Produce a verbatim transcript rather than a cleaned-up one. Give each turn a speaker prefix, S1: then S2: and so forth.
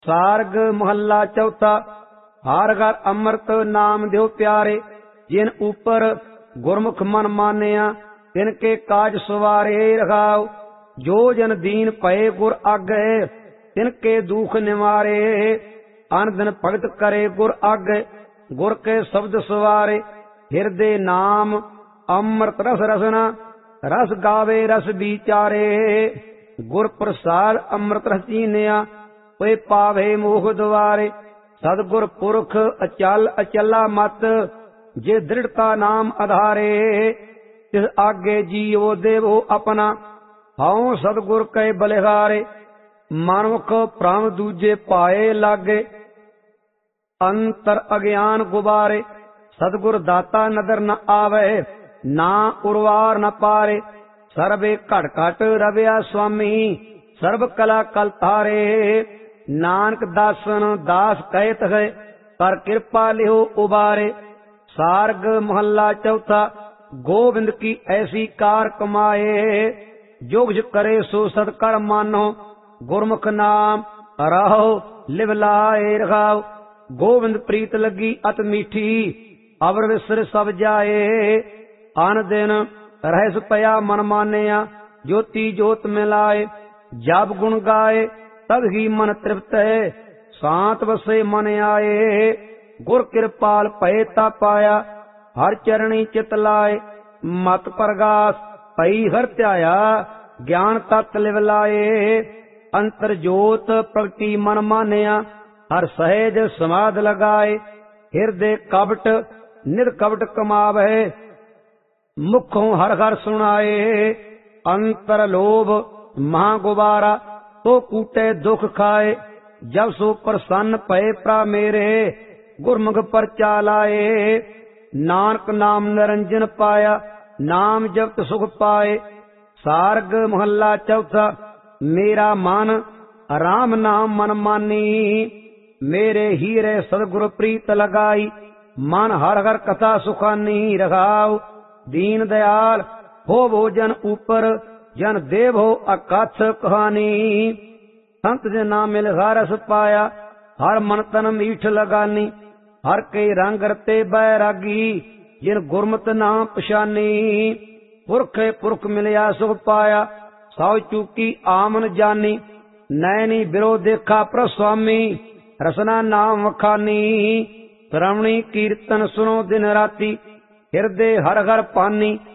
S1: सार्ग महला चौथा। हर घर अमृत नाम देव प्यारे, जिन ऊपर गुरमुख मन मानिया, तिनके काज सवारे रखाओ। जो जन दीन पए गुर आगे, तिनके दुख निवारे। अन दिन भगत करे गुर आगे, गुर के शब्द सवारे। हृदय नाम अमृत रस रसना, रस गावे रस विचारे। गुर प्रसाद अमृत रस चीनिया, कोई पावे मोह द्वारे। सतगुर पुरख अचल अचला मत, जे दृढ़ता नाम आधारे। तिस आगे जीवो देवो अपना, हाउ सतगुर कै बलिहारे। मानुख भ्रम दूजे पाए लागे, अंतर अज्ञान गुबारे। सतगुर दाता नदर न आवे, ना उर्वार न पारे। सर्वे घट घट रविया स्वामी, सर्व कला कल तारे। नानक दासन दास कहत है, कर कृपा लिहो उबारे। सार्ग महला चौथा। गोविंद की ऐसी कार कमाए, जोग करे सो सदकर मानो। गुरमुख नाम रहो लिवलाए रखाओ। गोविंद प्रीत लगी अत मीठी, अवर विसर सब जाए। आन दिन रहस पया मन मानिया, ज्योति जोत मिलाए। जब गुण गाए तब ही मन तृप्त है, शांत बसे मन आए। गुर कृपाल पए ता पाया, हर चरणी चित लाए। मत प्रगास पई हर त्याया, ज्ञान तत् लिव लाए। अंतर जोत प्रगति मन मानिया, हर सहज समाध लगाए। हृदय कपट निर कपट कमावे, मुखों हर हर सुनाए। अंतर लोभ महा गुबारा, तो कूटे दुख खाए। जब सो प्रसन्न पए प्रा मेरे, गुरमुख परचा लाए। नानक नाम निरंजन पाया, नाम जपत सुख पाए। सार्ग महला चौथा। मेरा मन राम नाम मन मानी, मेरे हीरे सदगुरु प्रीत लगाई। मन हर हर कथा सुखानी रखाओ। दीन दयाल हो भोजन ऊपर, जन देव हो अकथ कहानी। संत जे नाम मिल रस पाया, हर मन तन मीठ लगानी। हर के रंग रते बैरागी, जिन गुरमत नाम पछानी। पुरखे पुरख मिलिया सुख पाया, सौ चूकी आमन जानी। नैनी बिरो देखा प्रस्वामी, रसना नाम वखानी। श्रवणी कीर्तन सुनो दिन राती, हृदय हर हर पानी।